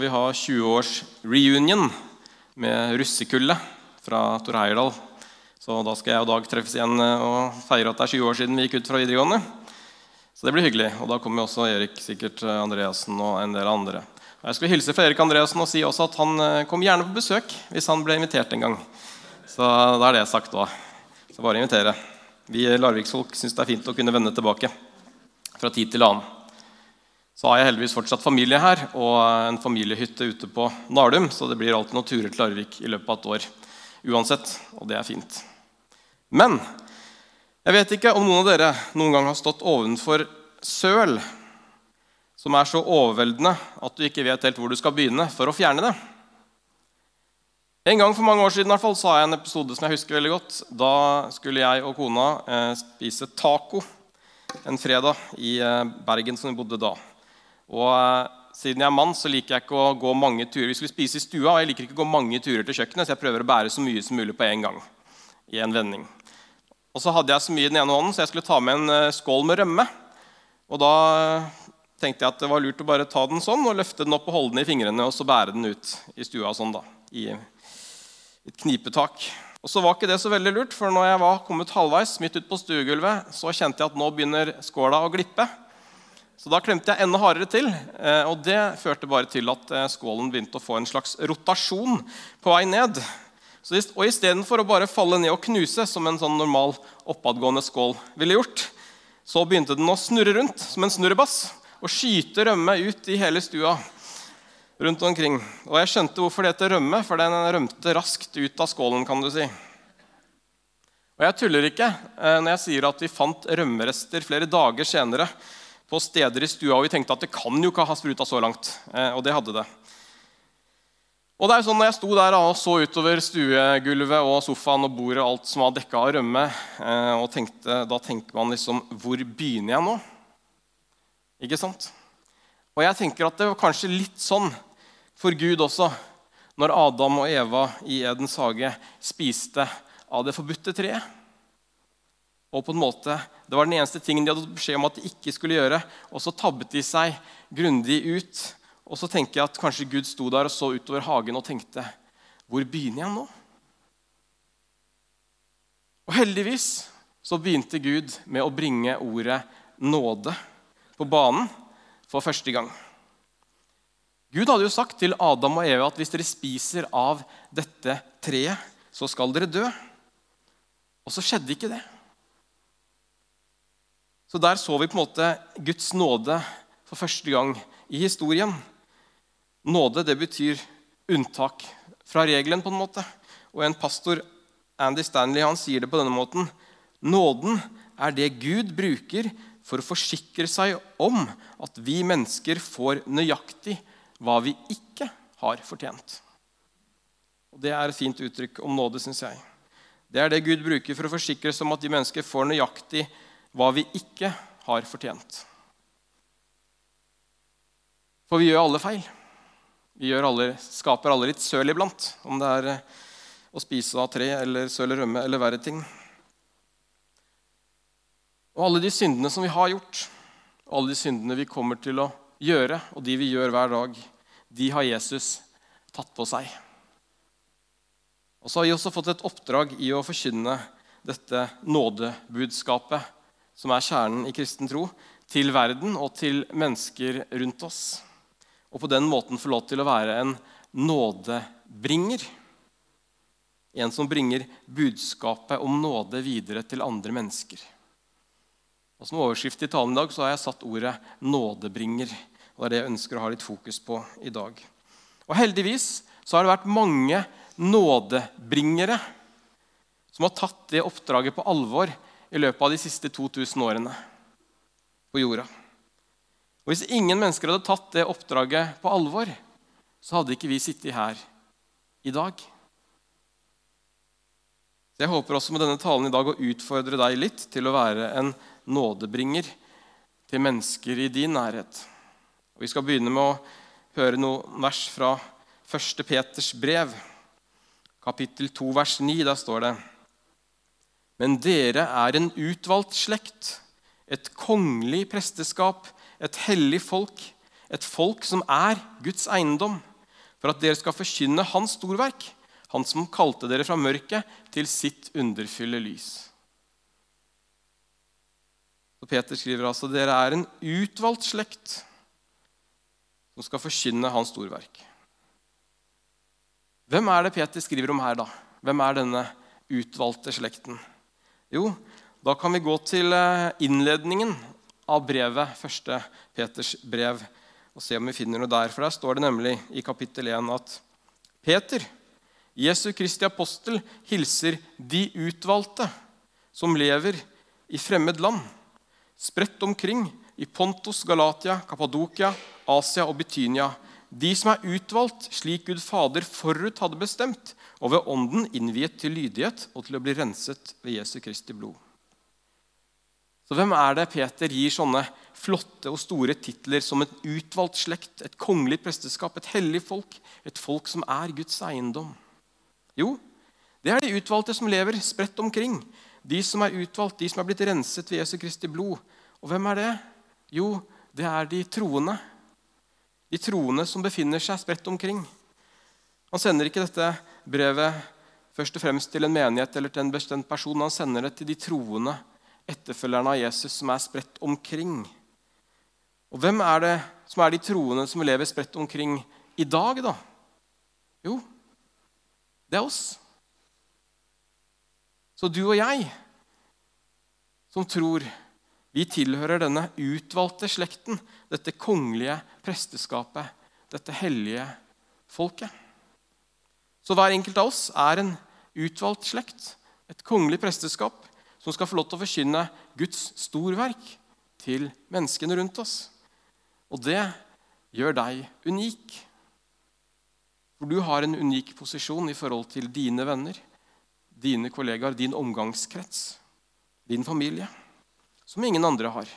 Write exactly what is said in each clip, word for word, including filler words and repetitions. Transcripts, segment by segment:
Vi har tjue års reunion med russekullet fra Tor Heyerdahl. Så da skal jeg og Dag treffes igjen og feire at det er tjue år siden vi gikk ut fra videregående. Så det blir hyggelig. Og da kommer også Erik, sikkert Andreasen og en del andre. Og jeg skulle hilse fra Erik Andreasen og si også at han kom gjerne på besøk hvis han ble invitert en gang. Så da er det sagt da. Så bare invitere. Vi Larviksfolk synes det er fint å kunne vende tilbake fra tid til annen. Så har jeg heldigvis fortsatt familie her, og en familiehytte ute på Nardum, så det blir alltid noen turer til Larvik i løpet av et år, uansett, og det er fint. Men, jeg vet ikke om noen av dere noen gang har stått ovenfor søl, som er så overveldende at du ikke vet helt hvor du skal begynne for å fjerne det. En gang for mange år siden i hvert fall, så har jeg en episode som jeg husker veldig godt. Da skulle jeg og kona eh, spise taco en fredag i eh, Bergen, som vi bodde da. Og eh, siden jeg er mann, så liker jeg ikke å gå mange turer. Vi skulle spise i stua, og jeg liker ikke å gå mange turer til kjøkkenet, så jeg prøver å bære så mye som mulig på en gang, i en vending. Og så hadde jeg så mye i den ene hånden, så jeg skulle ta med en eh, skål med rømme. Og da eh, tenkte jeg at det var lurt å bare ta den sånn, og løfte den opp og holde den i fingrene, og så bære den ut i stua sånn da, i et knipetak. Og så var ikke det så veldig lurt, for når jeg var kommet halvveis midt ut på stuegulvet, så kjente jeg at nå begynner skåla å glippe. Så da klemte jeg enda hardere til, og det førte bare til at skålen begynte å få en slags rotasjon på vei ned. Så, og i stedet for å bare falle ned og knuse, som en sånn normal oppadgående skål ville gjort, så begynte den å snurre rundt som en snurrebass, og skyte rømme ut i hele stua rundt omkring. Og jeg skjønte hvorfor det heter rømme, for den rømte raskt ut av skålen, kan du si. Og jeg tuller ikke når jeg sier at vi fant rømmerester flere dager senere på steder i stua, og vi tenkte at det kan jo ikke ha sprutet så langt, og det hadde det. Og det er jo sånn når jeg sto der og så utover stuegulvet og sofaen og bordet, alt som var dekket av rømme, og tenkte, da tenker man liksom, hvor begynner jeg nå? Ikke sant? Og jeg tenker at det var kanskje litt sånn for Gud også, når Adam og Eva i Edens hage spiste av det forbudte treet. Og på en måte, det var den eneste tingen de hadde beskjed om at de ikke skulle gjøre, og så tabbet de seg grundig ut. Og så tenker jeg at kanskje Gud sto der og så utover hagen og tenkte, hvor begynner jeg nå? Og heldigvis så begynte Gud med å bringe ordet nåde på banen for første gang. Gud hadde jo sagt til Adam og Eva at hvis dere spiser av dette treet, så skal dere dø. Og så skjedde ikke det. Så der så vi på en måte Guds nåde for første gang i historien. Nåde, det betyr unntak fra regelen på en måte. Og en pastor, Andy Stanley, han sier det på denne måten. Nåden er det Gud bruker for å forsikre seg om at vi mennesker får nøyaktig hva vi ikke har fortjent. Og det er et fint uttrykk om nåde, synes jeg. Det er det Gud bruker for å forsikre seg om at vi mennesker får nøyaktig hva vi ikke har fortjent. For vi gjør alle feil. Vi gjør alle, skaper alle litt søl iblant, om det er å spise av tre, eller søl og rømme, eller verre ting. Og alle de syndene som vi har gjort, alle de syndene vi kommer til å gjøre, og de vi gjør hver dag, de har Jesus tatt på seg. Og så har vi også fått et oppdrag i å forkynne dette nådebudskapet, som er kjernen i kristen tro, til verden og til mennesker rundt oss. Og på den måten få lov til å være en nådebringer. En som bringer budskapet om nåde videre til andre mennesker. Og som overskrift i talen i dag så har jeg satt ordet nådebringer. Og det er det jeg ønsker å ha litt fokus på i dag. Og heldigvis så har det vært mange nådebringere som har tatt det oppdraget på alvor i løpet av de siste to tusen årene på jorda. Og hvis ingen mennesker hadde tatt det oppdraget på alvor, så hadde ikke vi sittet her i dag. Så jeg håper også med denne talen i dag å utfordre deg litt til å være en nådebringer til mennesker i din nærhet. Og vi skal begynne med å høre noen vers fra første Peters brev, kapittel to, vers ni, der står det: Men dere er en utvalgt slekt, et kongelig presteskap, et hellig folk, et folk som er Guds eiendom, for at dere skal forkynne hans storverk, han som kalte dere fra mørket til sitt underfulle lys. Så Peter skriver altså, dere er en utvalgt slekt som skal forkynne hans storverk. Hvem er det Peter skriver om her da? Hvem er denne utvalgte slekten? Jo, da kan vi gå til innledningen av brevet, første Peters brev, og se om vi finner noe der. For der står det nemlig i kapittel én at Peter, Jesu Kristi apostel, hilser de utvalgte som lever i fremmed land, spredt omkring i Pontus, Galatia, Kappadokia, Asia og Bithynia, de som er utvalgt slik Gud Fader forut hadde bestemt, og ved ånden innviet til lydighet og til å bli renset ved Jesu Kristi blod. Så hvem er det Peter gir sånne flotte og store titler som et utvalgt slekt, et kongelig presteskap, et hellig folk, et folk som er Guds eiendom? Jo, det er de utvalgte som lever spredt omkring, de som er utvalgt, de som er blitt renset ved Jesu Kristi blod. Og hvem er det? Jo, det er de troende. De troende som befinner seg spredt omkring. Han sender ikke dette brevet først og fremst til en menighet eller til en bestemt person. Han sender det til de troende, etterfølgerne av Jesus som er spredt omkring. Og hvem er det som er de troende som lever spredt omkring i dag da? Jo, det er oss. Så du og jeg, som tror vi tilhører denne utvalgte slekten, dette kongelige presteskapet, dette hellige folket. Så hver enkelt av oss er en utvalgt slekt, et kongelig presteskap, som skal få lov til å forkynne Guds storverk til menneskene rundt oss. Og det gjør deg unik. For du har en unik posisjon i forhold til dine venner, dine kollegaer, din omgangskrets, din familie, som ingen andre har.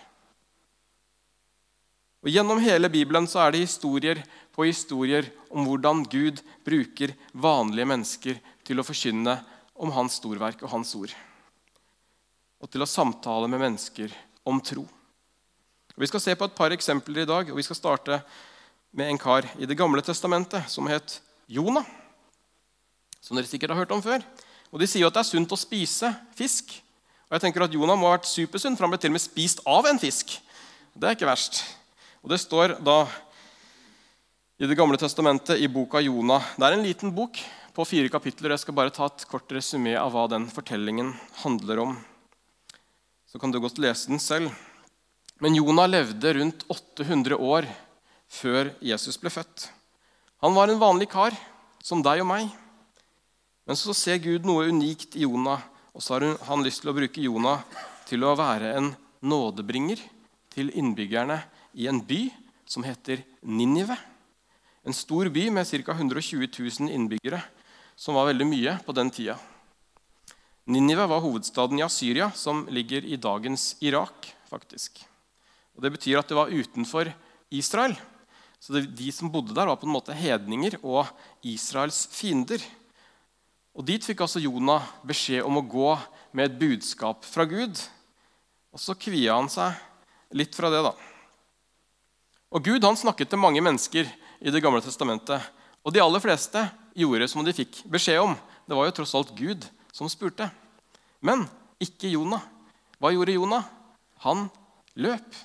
Og gjennom hele Bibelen så er det historier på historier om hvordan Gud bruker vanlige mennesker til å forkynne om hans storverk og hans ord. Og til å samtale med mennesker om tro. Og vi skal se på et par eksempler i dag, og vi skal starte med en kar i Det gamle testamentet som het Jonah, som dere sikkert har hørt om før. Og de sier jo at det er sunt å spise fisk. Og jeg tenker at Jonah må ha vært supersunn, for han ble til og med spist av en fisk. Det er ikke verst. Og det står da i Det gamle testamentet i boka Jonah. Det er en liten bok på fire kapitler. Jeg skal bare ta et kort resumé av hva den fortellingen handler om. Så kan du godt lese den selv. Men Jonah levde rundt åtte hundre år før Jesus ble født. Han var en vanlig kar, som deg og meg. Men så ser Gud noe unikt i Jonah, og så har han lyst til å bruke Jonah til å være en nådebringer til innbyggerne i en by som heter Ninive. En stor by med ca. hundre og tjue tusen innbyggere, som var veldig mye på den tida. Ninive var hovedstaden i Assyria, som ligger i dagens Irak, faktisk. Og det betyr at det var utenfor Israel. Så det, de som bodde der var på en måte hedninger og Israels fiender. Og dit fikk altså Jonah beskjed om å gå med et budskap fra Gud. Og så kvia han seg litt fra det da. Og Gud han snakket til mange mennesker i Det gamle testamentet. Og de aller fleste gjorde som de fikk beskjed om. Det var jo tross alt Gud som spurte. Men ikke Jonah. Hva gjorde Jonah? Han løp.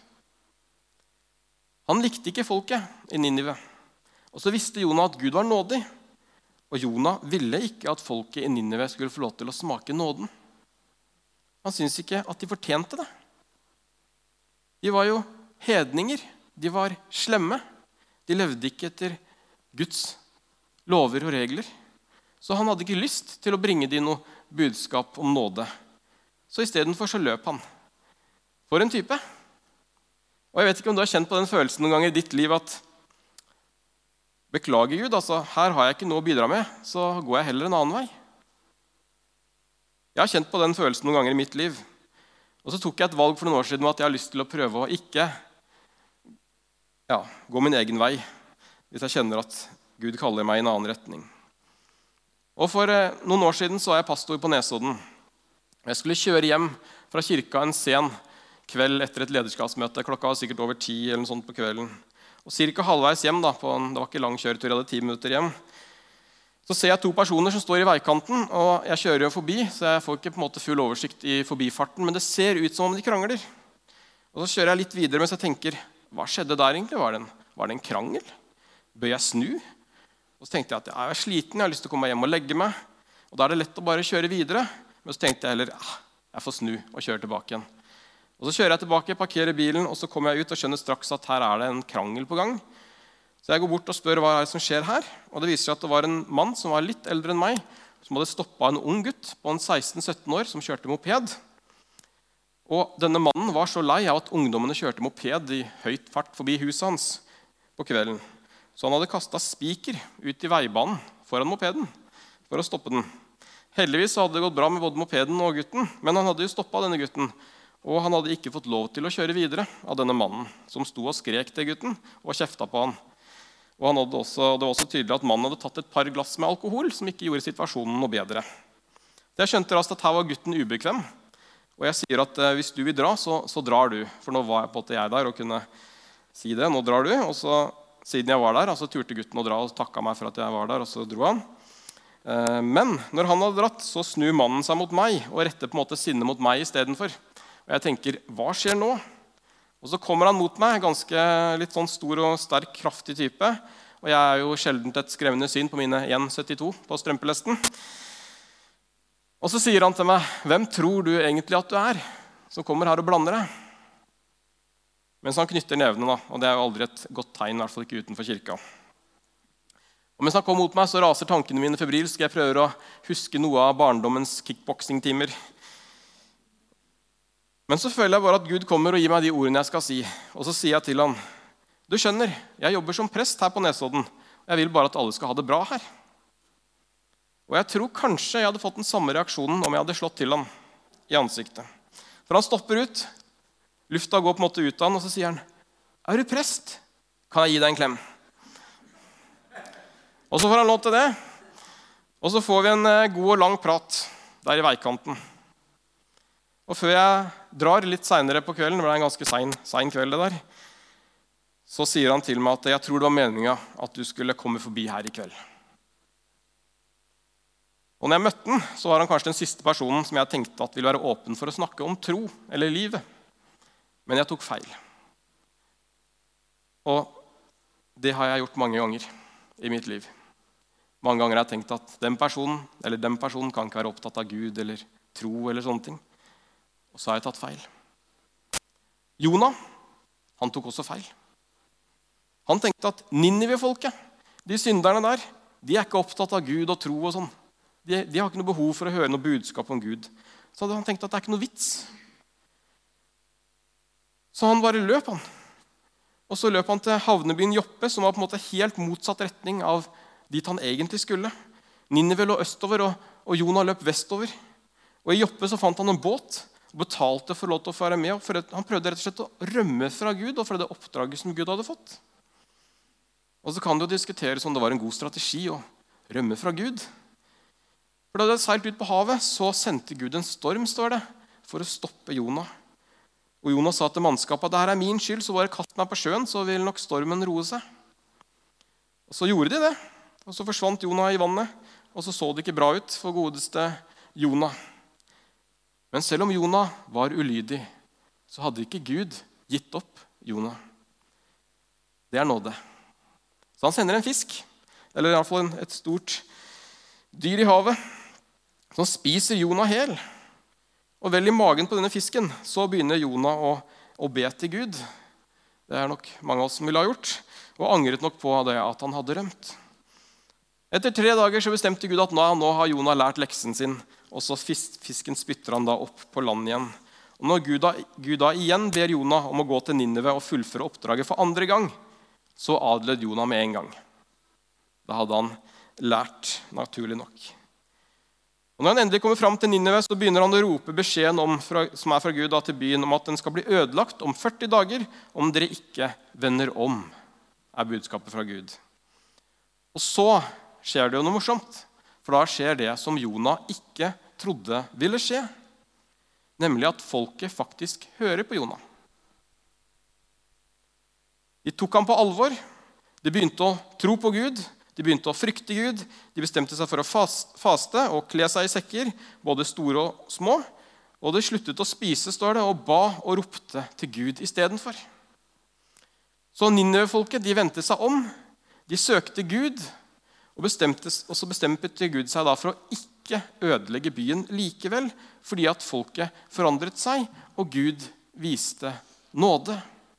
Han likte ikke folket i Ninive. Og så visste Jonah at Gud var nådig. Og Jonah ville ikke at folket i Ninive skulle få lov til å smake nåden. Han syntes ikke at de fortjente det. De var jo hedninger. De var slemme. De levde ikke etter Guds lover og regler. Så han hadde ikke lyst til å bringe dem noe budskap om nåde. Så i stedet for så løp han. For en type. Og jeg vet ikke om du har kjent på den følelsen noen gang i ditt liv at beklager Gud, altså her har jeg ikke noe å bidra med, så går jeg heller en annen vei. Jeg har kjent på den følelsen noen ganger i mitt liv. Og så tok jeg et valg for noen år siden om at jeg har lyst til å prøve å ikke ja, gå min egen vei, hvis jeg kjenner at Gud kaller meg i en annen retning. Og for eh, noen år siden så var jeg pastor på Nesodden. Jeg skulle kjøre hjem fra kirka en sen kveld etter et lederskapsmøte. Klokka var sikkert over ti eller noe sånt på kvelden. Og cirka halvveis hjem, da, på en, det var ikke lang kjøretur, jeg hadde ti minutter hjem, så ser jeg to personer som står i veikanten, og jeg kjører jo forbi, så jeg får ikke på en måte full oversikt i forbifarten, men det ser ut som om de krangler. Og så kjører jeg litt videre, mens jeg tenker, hva skjedde der egentlig? Var det en, var det en krangel? Bør jeg snu? Og så tenkte jeg at jeg er sliten, jeg har lyst til å komme hjem og legge meg, og da er det lett å bare kjøre videre. Men så tenkte jeg heller, ah, jeg får snu og kjøre tilbake igjen. Og så kjører jeg tilbake, parkerer bilen, og så kommer jeg ut og skjønner straks at her er det en krangel på gang. Så jeg går bort og spør hva er det som skjer her. Og det viser seg at det var en mann som var litt eldre enn meg, som hadde stoppet en ung gutt på en seksten sytten år som kjørte moped. Og denne mannen var så lei av at ungdommene kjørte moped i høyt fart forbi huset hans på kvelden. Så han hadde kastet spiker ut i veibanen foran mopeden for å stoppe den. Heldigvis hadde det gått bra med både mopeden og gutten, men han hadde jo stoppet denne gutten. Og han hadde ikke fått lov til å kjøre videre av denne mannen, som sto og skrek til gutten og kjeftet på han. Og han hadde også, det var også tydelig at mannen hadde tatt et par glass med alkohol, som ikke gjorde situasjonen noe bedre. Så jeg skjønte raskt at her var gutten ubekvem. Og jeg sier at eh, hvis du vil dra, så, så drar du. For nå var jeg på at jeg der og kunne si det. Nå drar du. Og så, siden jeg var der, så turte gutten å dra og takket meg for at jeg var der, og så dro han. Eh, men når han hadde dratt, så snur mannen seg mot meg og retter på en måte sinne mot meg i stedet for. Og jeg tenker, hva skjer nå? Og så kommer han mot meg, ganske litt sånn stor og sterk, kraftig type. Og jeg er jo sjeldent et skremmende syn på mine en komma syttito på strømpelesten. Og så sier han til meg, hvem tror du egentlig at du er, som kommer her og blander deg? Mens han knytter nevene, da, og det er jo aldri et godt tegn, i hvert fall ikke utenfor kirka. Og mens han kom mot meg, så raser tankene mine febrilsk. Jeg prøver å huske noe av barndommens kickboksing-timer. Men så føler jeg bare at Gud kommer og gir meg de ordene jeg skal si. Og så sier jeg til han, du skjønner, jeg jobber som prest her på Nesodden, og jeg vil bare at alle skal ha det bra her. Og jeg tror kanskje jeg hadde fått den samme reaksjonen om jeg hadde slått til han i ansiktet. For han stopper ut, lufta går på en måte ut av han, og så sier han, er du prest? Kan jeg gi deg en klem? Og så får han lov til det, og så får vi en god og lang prat der i veikanten. Og før jeg drar litt senere på kvelden, det ble en ganske sein, sein kveld det der, så sier han til meg at jeg tror det var meningen at du skulle komme forbi her i kveld. Og når jeg møtte han, så var han kanskje den siste personen som jeg tenkte at ville være åpen for å snakke om tro eller livet. Men jeg tok feil. Og det har jeg gjort mange ganger i mitt liv. Mange ganger har jeg tenkt at den personen, eller den personen kan ikke være opptatt av Gud eller tro eller sånne ting. Og så har jeg tatt feil. Jonah, han tok også feil. Han tenkte at Ninive-folket, de synderne der, de er ikke opptatt av Gud og tro og sånn. De, de har ikke noe behov for å høre noe budskap om Gud. Så hadde han tenkt at det er ikke noe vits. Så han bare løp han. Og så løp han til havnebyen Joppe, som var på en måte helt motsatt retning av dit han egentlig skulle. Ninive lå østover, og, og Jonah løp vestover. Og i Joppe så fant han en båt, og betalte for lov til å være med. For han prøvde rett og slett å rømme fra Gud og fra det oppdraget som Gud hadde fått. Og så kan det jo diskuteres om det var en god strategi å rømme fra Gud. For da det seilt ut på havet, så sendte Gud en storm, står det, for å stoppe Jonah. Og Jonah sa til mannskapet, det her er min skyld, så bare kast meg på sjøen, så vil nok stormen roe seg. Og så gjorde de det. Og så forsvant Jonah i vannet, og så så det ikke bra ut for godeste Jonah. Men selv om Jonah var ulydig, så hadde ikke Gud gitt opp Jonah. Det er nåde. Så han sender en fisk, eller i hvert fall et stort dyr i havet, som spiser Jonah hel. Og vel i magen på denne fisken, så begynner Jonah å, å be til Gud. Det er nok mange av oss som ville ha gjort, og angret nok på det at han hadde rømt. Etter tre dager så bestemte Gud at nå, nå har Jonah lært leksen sin, og så fisken spytter han da opp på land igjen. Og når Gud da, Gud da igjen ber Jonah om å gå til Ninive og fullføre oppdraget for andre gang, så adlød Jonah med en gang. Da hadde han lært, naturlig nok. Og når han endelig kommer fram til Ninive, så begynner han å rope beskjeden om, fra, som er fra Gud da, til byen, om at den skal bli ødelagt om førti dager, om dere ikke vender om, er budskapet fra Gud. Og så skjer det jo noe morsomt. For da skjer det som Jonah ikke trodde ville skje. Nemlig at folket faktisk hører på Jonah. De tok ham på alvor. De begynte å tro på Gud. De begynte å frykte Gud. De bestemte seg for å faste og kle seg i sekker, både store og små. Og de sluttet å spise, står det, og ba og ropte til Gud istedenfor. Så Nineve-folket, de vendte seg om. De søkte Gud, og, og så bestemte Gud seg da for å ikke ødelegge byen likevel, fordi at folket forandret seg, og Gud viste nåde.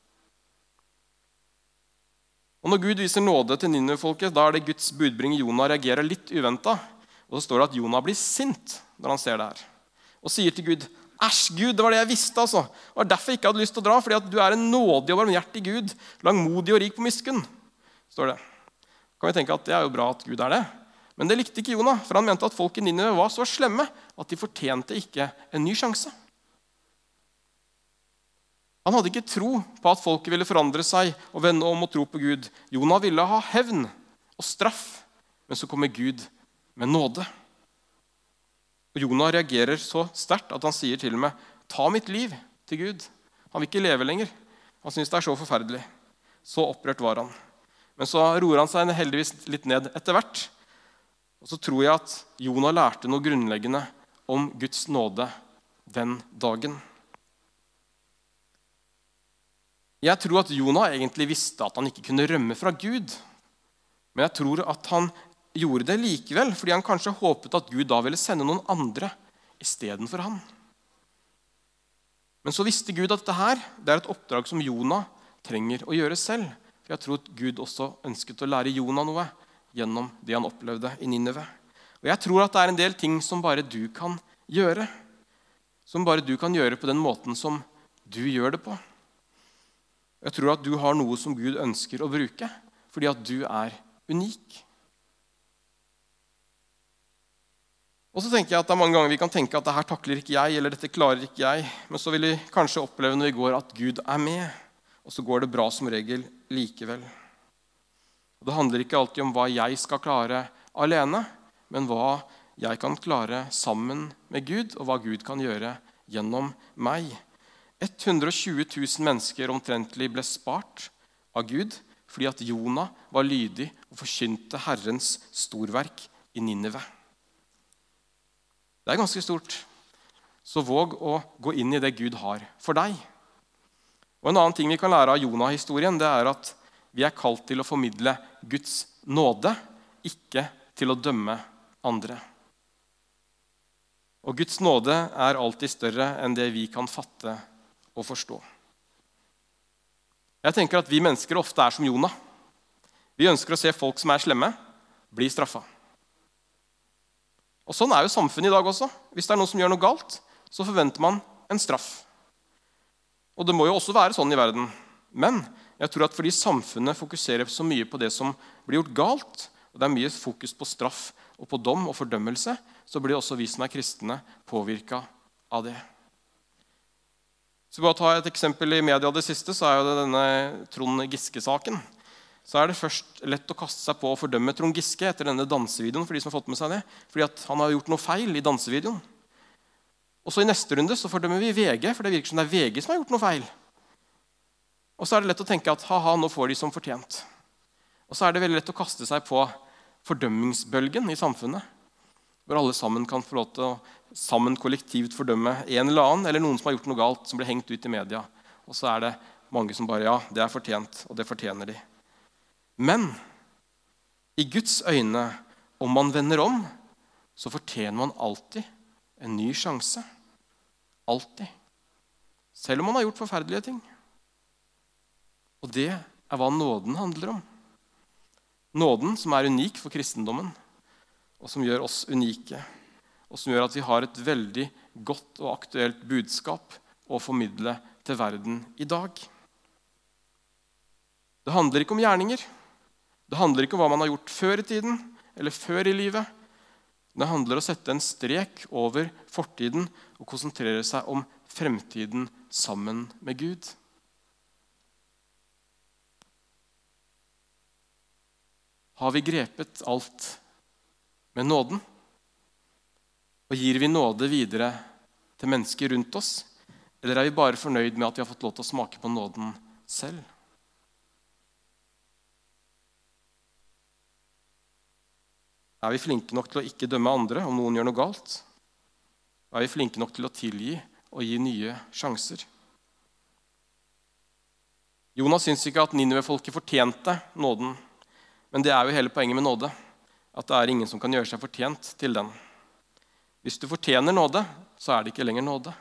Og når Gud viser nåde til Nineve-folket, da er det Guds budbringer Jonah reagerer litt uventet. Og så står det at Jonah blir sint når han ser det her. Og sier til Gud, æsj Gud, det var det jeg visste altså. Det var derfor jeg ikke hadde lyst til å dra, fordi at du er en nådig og barmhjertig Gud, langmodig og rik på miskunn, står det. Kan vi tenke at det er jo bra at Gud er det. Men det likte ikke Jonah, for han mente at folk i Nineve var så slemme at de fortjente ikke en ny sjanse. Han hadde ikke tro på at folket ville forandre seg og vende om og tro på Gud. Jonah ville ha hevn og straff, men så kommer Gud med nåde. Og Jonah reagerer så sterkt at han sier til og med, ta mitt liv til Gud. Han vil ikke leve lenger. Han synes det er så forferdelig. Så opprørt var han. Men så roer han seg heldigvis litt ned etter hvert. Og så tror jeg at Jonah lærte noe grunnleggende om Guds nåde den dagen. Jeg tror at Jonah egentlig visste at han ikke kunne rømme fra Gud. Men jeg tror at han gjorde det likevel, fordi han kanskje håpet at Gud da ville sende noen andre i stedet for han. Men så visste Gud at dette her, det er et oppdrag som Jonah trenger å gjøre selv. For jeg tror at Gud også ønsket å lære Jonah noe gjennom det han opplevde i Nineve. Og jeg tror at det er en del ting som bare du kan gjøre. Som bare du kan gjøre på den måten som du gjør det på. Jeg tror at du har noe som Gud ønsker å bruke, fordi at du er unik. Og så tenker jeg at det er mange ganger vi kan tenke at dette takler ikke jeg, eller dette klarer ikke jeg, men så vil vi kanskje oppleve når vi går at Gud er med, og så går det bra som regel likevel. Og det handler ikke alltid om hva jeg skal klare alene, men hva jeg kan klare sammen med Gud, og hva Gud kan gjøre gjennom meg. hundre og tjue tusen mennesker omtrentlig ble spart av Gud fordi at Jonah var lydig og forkynte Herrens storverk i Nineve. Det er ganske stort. Så våg å gå inn i det Gud har for deg. Og en annen ting vi kan lære av Jonah-historien, det er at vi er kalt til å formidle Guds nåde, ikke til å dømme andre. Og Guds nåde er alltid større enn det vi kan fatte og forstå. Jeg tenker at vi mennesker ofte er som Jonah. Vi ønsker å se folk som er slemme, bli straffet. Og sånn er jo samfunnet i dag også. Hvis det er noen som gjør noe galt, så forventer man en straff. Og det må jo også være sånn i verden. Men jeg tror at fordi samfunnet fokuserer så mye på det som blir gjort galt, og det er mye fokus på straff og på dom og fordømmelse, så blir også vi som er kristne påvirket av det. Så bare ta et eksempel i media det siste, så er jo det denne Trond Giske-saken. Så er det først lett å kaste seg på å fordømme Trond Giske etter denne dansevideoen, for de som har fått med seg det, fordi at han har gjort noe feil i dansevideoen. Og så i neste runde så fordømmer vi V G, for det virker som det er V G som har gjort noe feil. Og så er det lett å tenke at haha, nå får de som fortjent. Og så er det veldig lett å kaste seg på fordømmingsbølgen i samfunnet, hvor alle sammen kan få lov til å sammen kollektivt fordømme en eller annen, eller noen som har gjort noe galt, som blir hengt ut i media. Og så er det mange som bare, ja, det er fortjent, og det fortjener de. Men i Guds øyne, om man vender om, så fortjener man alltid en ny sjanse. Alltid. Selv om man har gjort forferdelige ting. Og det er hva nåden handler om. Nåden som er unik for kristendommen, og som gjør oss unike, og som gjør at vi har et veldig godt og aktuelt budskap å formidle til verden i dag. Det handler ikke om gjerninger. Det handler ikke om hva man har gjort før i tiden, eller før i livet. Det handler om å sette en strek over fortiden og konsentrere seg om fremtiden sammen med Gud. Har vi grepet alt med nåden? Og gir vi nåde videre til mennesker rundt oss? Eller er vi bare fornøyd med at vi har fått lov til å smake på nåden selv? Er vi flinke nok til å ikke dømme andre om noen gjør noe galt? Er vi flinke nok til å tilgi og gi nye sjanser? Jonas syns ikke at Nineve-folket fortjente nåden, men det er jo hele poenget med nåde, at det er ingen som kan gjøre seg fortjent til den. Hvis du fortjener nåde, så er det ikke lenger nåde.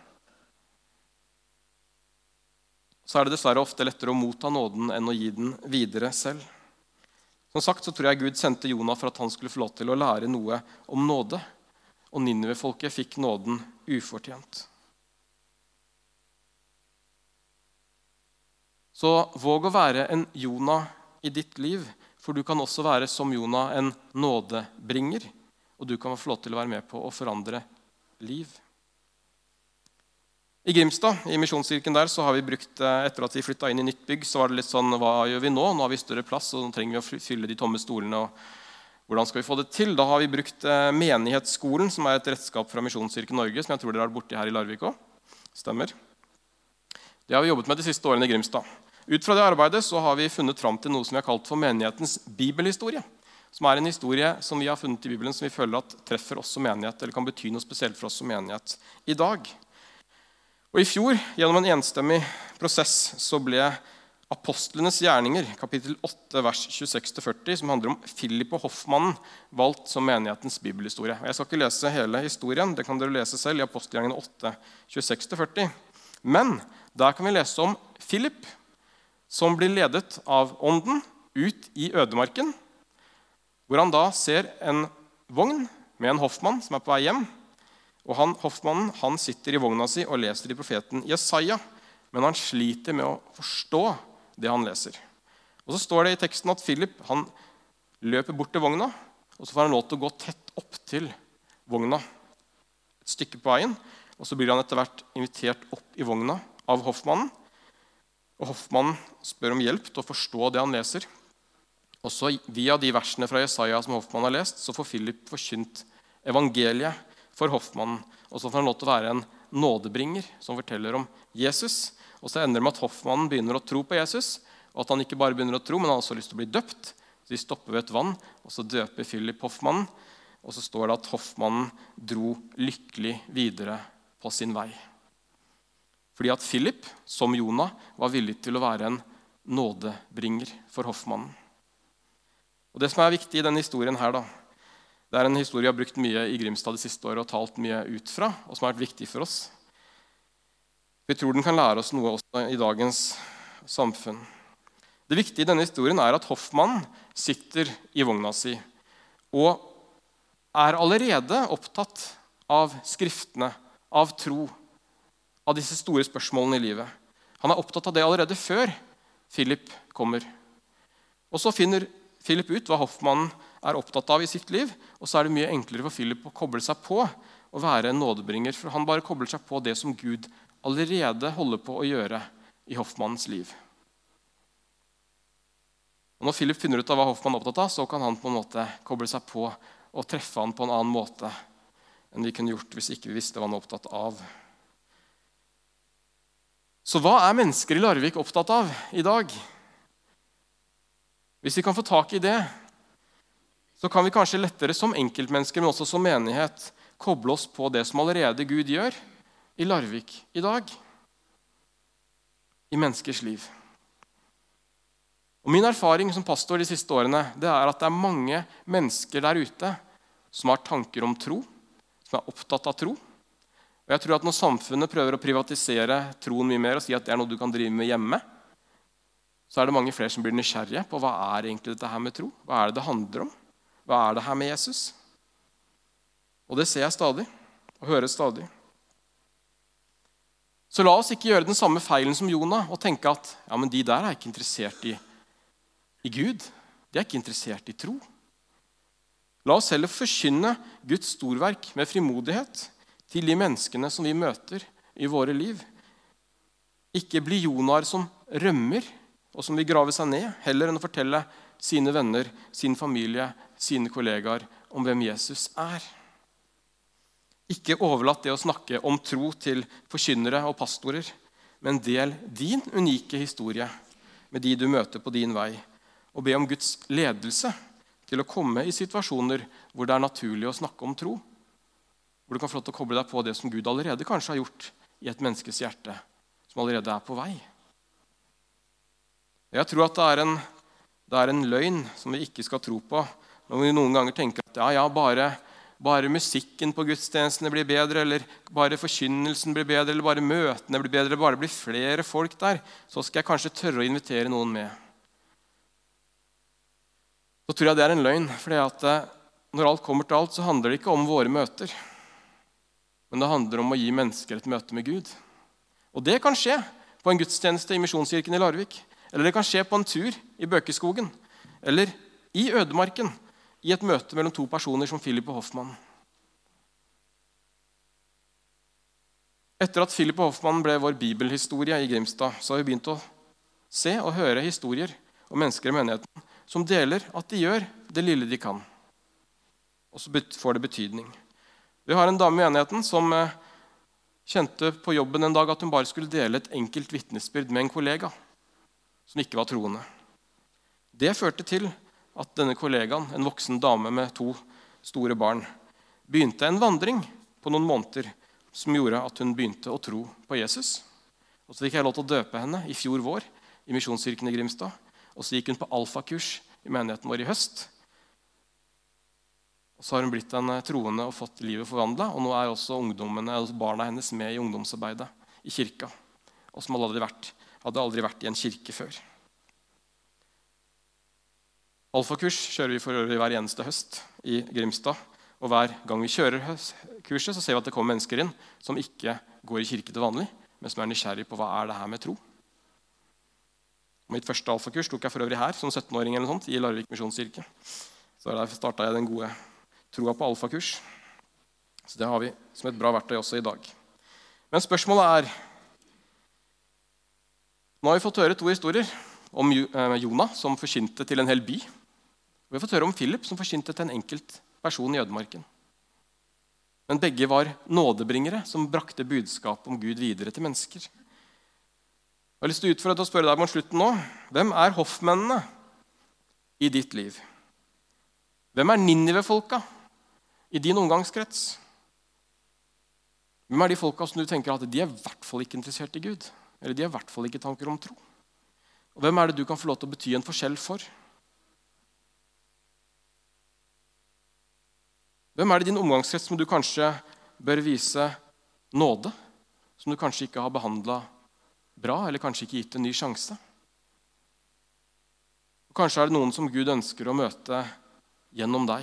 Så er det dessverre ofte lettere å motta nåden enn å gi den videre selv. Som sagt så tror jeg Gud sendte Jonah for at han skulle få lov til å lære noe om nåde, og Nineve-folket fikk nåden ufortjent. Så våg å være en Jonah i ditt liv, for du kan også være som Jonah en nådebringer, og du kan få lov til å være med på å forandre liv. I Grimstad, i misjonskirken der, så har vi brukt, etter at vi flyttet inn i nytt bygg, så var det litt sånn, hva gjør vi nå? Nå har vi større plass, og nå trenger vi å fylle de tomme stolene, og hvordan skal vi få det til? Da har vi brukt menighetsskolen, som er et redskap fra Misjonskirken Norge, som jeg tror dere har borti her i Larvik også. Stemmer. Det har vi jobbet med de siste årene i Grimstad. Ut fra det arbeidet så har vi funnet fram til noe som vi har kalt for menighetens bibelhistorie, som er en historie som vi har funnet i Bibelen, som vi føler at treffer oss som menighet, eller kan bety noe spesielt for oss som menighet i dag. Og i fjor, gjennom en enstemmig prosess, så ble Apostlenes gjerninger, kapittel åtte, vers tjueseks til førti, som handler om Philip og hoffmannen, valgt som menighetens bibelhistorie. Og jeg skal ikke lese hele historien, det kan dere lese selv i Apostelgjerningene åtte, tjueseks til førti. Men der kan vi lese om Philip, som blir ledet av ånden ut i ødemarken, hvor han da ser en vogn med en hoffmann som er på vei hjem. Og han, hoffmannen han sitter i vogna si og leser i profeten Jesaja, men han sliter med å forstå det han leser. Og så står det i teksten at Philip han løper bort til vogna, og så får han lov til å gå tett opp til vogna et stykke på veien, og så blir han etter hvert invitert opp i vogna av hoffmannen. Og hoffmannen spør om hjelp til å forstå det han leser. Og så via de versene fra Jesaja som hoffmannen har lest, så får Philip forkynt evangeliet for hoffmannen. Og så får han lov til å være en nådebringer som forteller om Jesus. Og så ender det med at hoffmannen begynner å tro på Jesus, og at han ikke bare begynner å tro, men han har også lyst til å bli døpt. Så de stopper ved et vann, og så døper Philip hoffmannen. Og så står det at hoffmannen dro lykkelig videre på sin vei. Fordi at Philip, som Jonah, var villig til å være en nådebringer for hoffmannen. Og det som er viktig i denne historien her, da, det er en historie jeg har brukt mye i Grimstad de siste årene og talt mye ut fra, og som har vært viktig for oss. Vi tror den kan lære oss noe også i dagens samfunn. Det viktige i denne historien er at hoffmannen sitter i vogna si og er allerede opptatt av skriftene, av tro, av disse store spørsmålene i livet. Han er opptatt av det allerede før Philip kommer. Og så finner Philip ut hva hoffmannen er opptatt av i sitt liv, og så er det mye enklere for Philip å koble seg på og være en nådebringer, for han bare kobler seg på det som Gud allerede holder på å gjøre i hoffmannens liv. Og når Philip finner ut av hva hoffmannen er opptatt av, så kan han på en måte koble seg på og treffe han på en annen måte enn vi kunne gjort hvis ikke vi visste hva han er opptatt av. Så hva er mennesker i Larvik opptatt av i dag? Hvis vi kan få tak i det, så kan vi kanskje lettere som enkeltmennesker, men også som menighet, koble oss på det som allerede Gud gjør i Larvik i dag, i menneskers liv. Og min erfaring som pastor de siste årene, det er at det er mange mennesker der ute som har tanker om tro, som er opptatt av tro. Og jeg tror at når samfunnet prøver å privatisere troen mye mer og si at det er noe du kan drive med hjemme, så er det mange flere som blir nysgjerrige på hva er egentlig dette her med tro? Hva er det det handler om? Hva er det her med Jesus? Og det ser jeg stadig, og hører stadig. Så la oss ikke gjøre den samme feilen som Jonah og tenke at ja, men de der er ikke interessert i, i Gud. De er ikke interessert i tro. La oss heller forkynne Guds storverk med frimodighet til de menneskene som vi møter i våre liv. Ikke bli Jonah som rømmer og som vil grave seg ned, heller enn å fortelle sine venner, sin familie, sine kollegaer om hvem Jesus er. Ikke overlatt det å snakke om tro til forkynnere og pastorer, men del din unike historie med de du møter på din vei, og be om Guds ledelse til å komme i situasjoner hvor det er naturlig å snakke om tro. Hvor du kan få lov til å koble deg på det som Gud allerede kanskje har gjort i et menneskes hjerte, som allerede er på vei. Jeg tror at det er en, det er en løgn som vi ikke skal tro på, når vi noen ganger tenker at ja, ja, bare, bare musikken på gudstjenestene blir bedre, eller bare forkynnelsen blir bedre, eller bare møtene blir bedre, eller bare blir flere folk der, så skal jeg kanskje tørre å invitere noen med. Så tror jeg det er en løgn, for når alt kommer til alt, så handler det ikke om våre møter. Men det handler om å gi mennesker et møte med Gud. Og det kan skje på en gudstjeneste i Misjonskirken i Larvik. Eller det kan skje på en tur i Bøkeskogen. Eller i ødemarken, i et møte mellom to personer som Philip og Hoffmann. Etter at Philip og Hoffmann ble vår bibelhistorie i Grimstad, så har vi begynt å se og høre historier om mennesker i menigheten som deler at de gjør det lille de kan. Og så får det betydning. Vi har en dame i menigheten som kjente på jobben en dag at hun bare skulle dele et enkelt vitnesbyrd med en kollega som ikke var troende. Det førte til at denne kollegaen, en voksen dame med to store barn, begynte en vandring på noen måneder som gjorde at hun begynte å tro på Jesus. Og så fikk jeg lov til å døpe henne i fjor vår i Misjonskirken i Grimstad. Og så gikk hun på alfakurs i menigheten vår i høst. Og så har hun blitt en troende og fått livet forvandlet, og nå er også ungdommene, altså barna hennes med i ungdomsarbeidet i kirka, og som hadde aldri vært, hadde aldri vært i en kirke før. Alfakurs kjører vi for øvrig hver eneste høst i Grimstad, og hver gang vi kjører kurset, så ser vi at det kommer mennesker inn som ikke går i kirke til vanlig, men som er nysgjerrig på hva er det her med tro. Mitt første alfakurs tok jeg for øvrig her, som sytten-åring eller sånt, i Larvik Misjonskirke. Så der startet jeg den gode troa på alfakurs. Så det har vi som et bra verktøy også i dag. Men spørsmålet er, nå har vi fått høre to historier om Jonah som forkynte til en hel by. Og vi har fått høre om Philip som forkynte til en enkelt person i ødemarken. Men begge var nådebringere som brakte budskap om Gud videre til mennesker. Jeg har lyst til å utfordre deg og spørre deg mot slutten nå. Hvem er hoffmennene i ditt liv? Hvem er Ninive-folka i din omgangskrets? Hvem er de folka som du tenker at de er i hvert fall ikke interessert i Gud? Eller de er i hvert fall ikke tanker om tro? Og hvem er det du kan få lov til å bety en forskjell for? Hvem er det i din omgangskrets som du kanskje bør vise nåde, som du kanskje ikke har behandlet bra, eller kanskje ikke gitt en ny sjanse? Og kanskje er det noen som Gud ønsker å møte gjennom deg.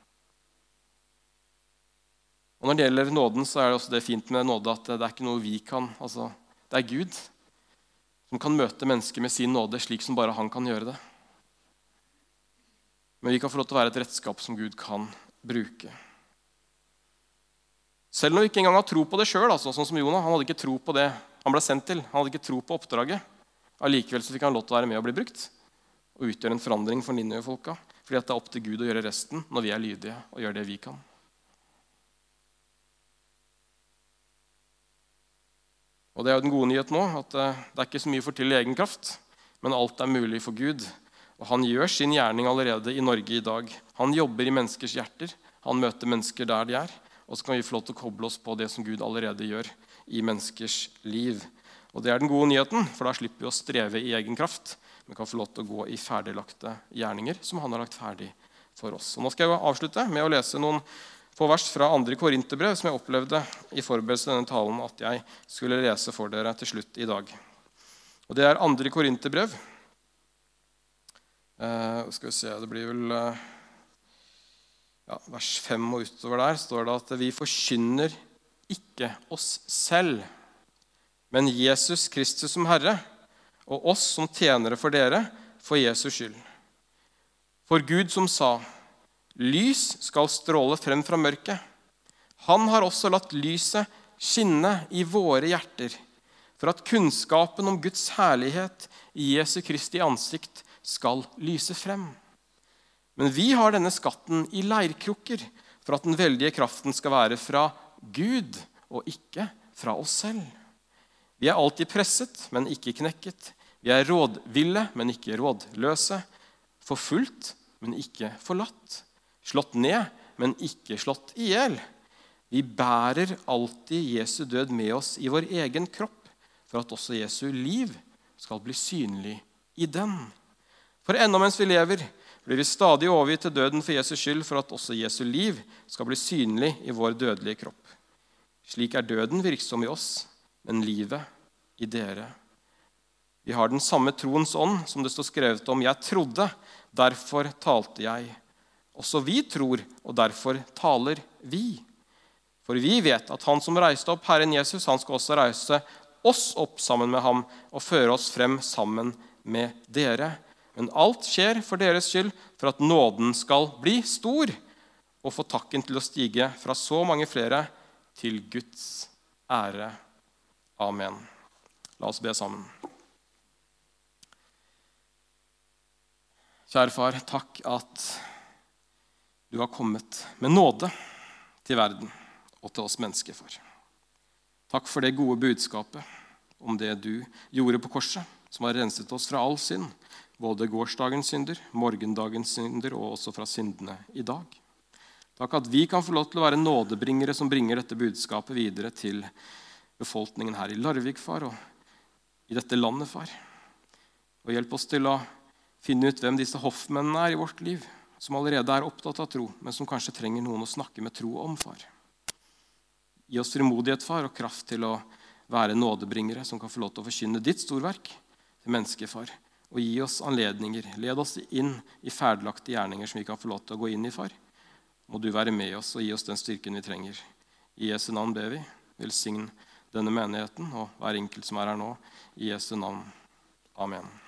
Og når det gjelder nåden, så er det også det fint med nåde at det er ikke noe vi kan, altså det er Gud som kan møte mennesker med sin nåde slik som bare han kan gjøre det. Men vi kan få lov til å være et redskap som Gud kan bruke. Selv når vi ikke engang har tro på det selv, altså, sånn som Jonah, han hadde ikke tro på det han ble sendt til, han hadde ikke tro på oppdraget. Allikevel så fikk han lov til å være med og bli brukt, og utgjøre en forandring for Ninive-folka, fordi at det er opp til Gud å gjøre resten når vi er lydige og gjør det vi kan. Og det er jo den gode nyheten nå, at det er ikke så mye for til i egen kraft, men alt er mulig for Gud. Og han gjør sin gjerning allerede i Norge i dag. Han jobber i menneskers hjerter, han møter mennesker der de er, og så kan vi få lov til å koble oss på det som Gud allerede gjør i menneskers liv. Og det er den gode nyheten, for da slipper vi å streve i egen kraft, men kan få lov til å gå i ferdiglagte gjerninger som han har lagt ferdig for oss. Og nå skal jeg avslutte med å lese noen få vers fra andre Korinterbrev som jeg opplevde i forberedelse til denne talen at jeg skulle lese for dere til slutt i dag. Og det er andre Korinterbrev. Eh, skal vi se, det blir vel eh, ja, vers fem og utover der står det at vi forkynner ikke oss selv, men Jesus Kristus som Herre, og oss som tjenere for dere, for Jesus skyld. For Gud som sa, lys skal stråle frem fra mørket. Han har også latt lyset skinne i våre hjerter, for at kunnskapen om Guds herlighet i Jesu Kristi ansikt skal lyse frem. Men vi har denne skatten i leirkrukker, for at den veldige kraften skal være fra Gud, og ikke fra oss selv. Vi er alltid presset, men ikke knekket. Vi er rådville, men ikke rådløse. Forfulgt, men ikke forlatt. Slått ned, men ikke slått ihjel. Vi bærer alltid Jesu død med oss i vår egen kropp, for at også Jesu liv skal bli synlig i den. For ennå mens vi lever, blir vi stadig overgitt til døden for Jesus skyld, for at også Jesu liv skal bli synlig i vår dødelige kropp. Slik er døden virksom i oss, men livet i dere. Vi har den samme troens ånd, som det står skrevet om. Jeg trodde, derfor talte jeg. Også vi tror, og derfor taler vi. For vi vet at han som reiste opp Herren Jesus, han skal også reise oss opp sammen med ham, og føre oss frem sammen med dere. Men alt skjer for deres skyld, for at nåden skal bli stor, og få takken til å stige fra så mange flere til Guds ære. Amen. La oss be sammen. Kjære far, takk at du har kommet med nåde til verden og til oss mennesker, far. Takk for det gode budskapet om det du gjorde på korset, som har renset oss fra all synd, både gårsdagens synder, morgendagens synder og også fra syndene i dag. Takk at vi kan få lov til å være nådebringere som bringer dette budskapet videre til befolkningen her i Larvik, far, og i dette landet, far. Og hjelp oss til å finne ut hvem disse hoffmennene er i vårt liv, som allerede er opptatt av tro, men som kanskje trenger noen å snakke med tro om, far. Gi oss frimodighet, far, og kraft til å være nådebringere som kan få lov til å forkynne ditt storverk til mennesker, far. Og gi oss anledninger. Led oss inn i ferdelagte gjerninger som vi kan få lov til å gå inn i, far. Må du være med oss og gi oss den styrken vi trenger. I Jesu navn ber vi. Velsign denne menigheten og hver enkelt som er her nå. I Jesu navn. Amen.